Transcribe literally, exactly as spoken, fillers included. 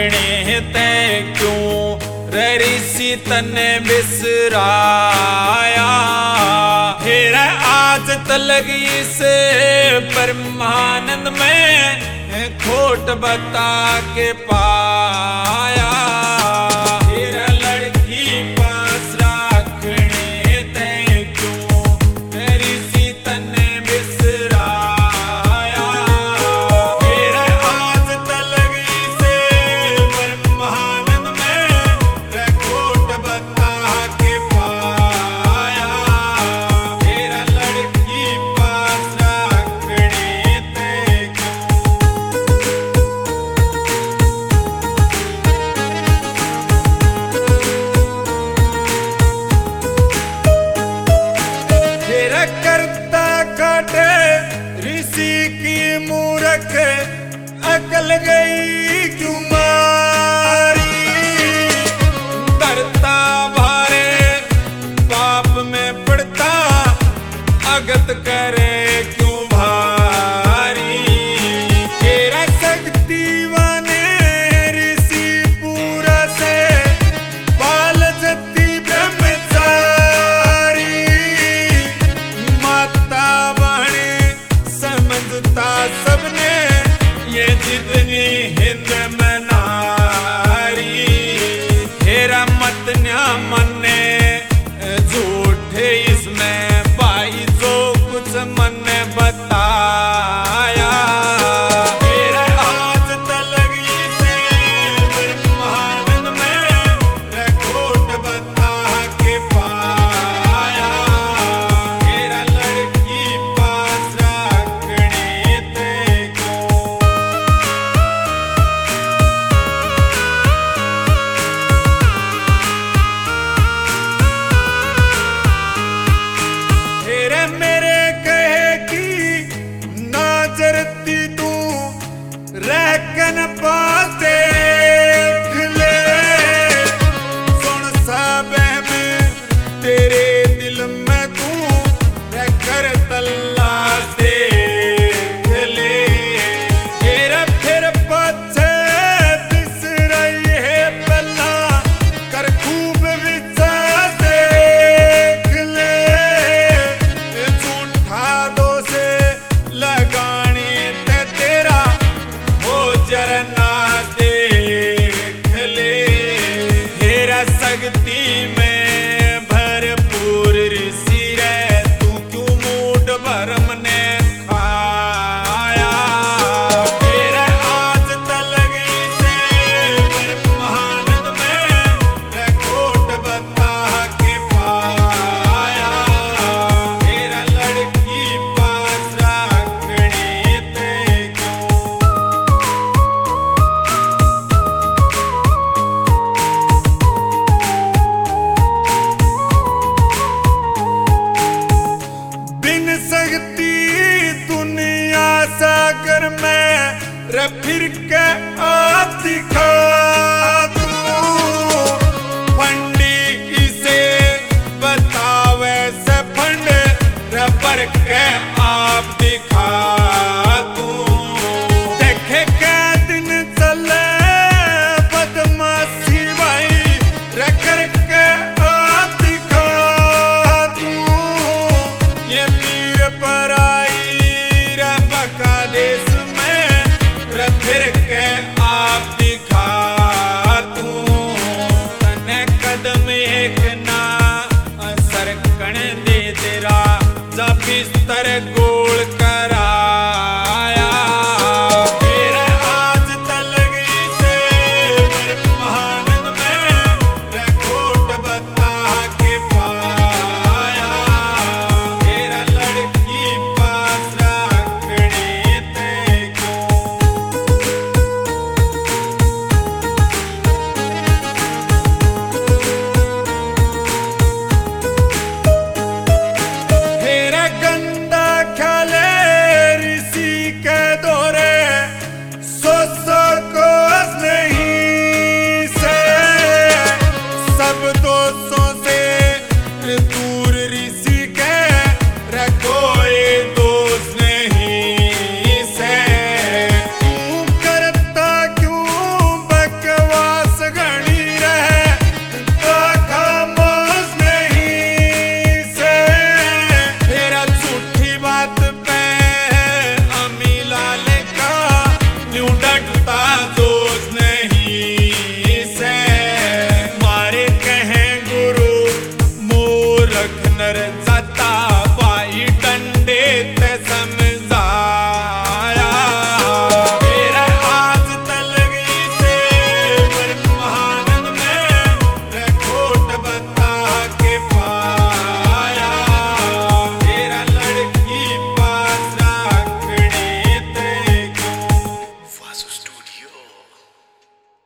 राखने ते क्यों ऋषि तने बिसराया। फिर आज तलग से परमानंद में खोट बता के पाया। फिर लड़की पास राखने ते क्यों ऋषि तने बिसराया। फिर आज तलग से परमानंद में खोट बता के पाया। फिर लड़की पास राखने ते करता काटे ऋषि की मूरख अकल गई क्यों मारी। डरता भारे पाप में पड़ता अगत करे क्यों भारी। तेरा शक्तिवाने ऋषि पूरा से बाल जती ब्रह्मचारी। सबने ये जितनी हिंद में नारी। तेरा मत न्या मने झूठे इसमें भाई जो कुछ मन बताया। तेरे आज तलग से ब्रह्मानंद में खोट बता के पाया। तेरा लड़की पास मेरे कहे की नाजरती तू रहकन पास देख ले। सुन साबे में तेरे दिल में तू रहकर तलाश देख ले। तेरा फिर पछे दिस रही है पल्ला कर खूब विचार देख ले। लगानी ते तेरा वो जरना देख ले। तेरा शक्ति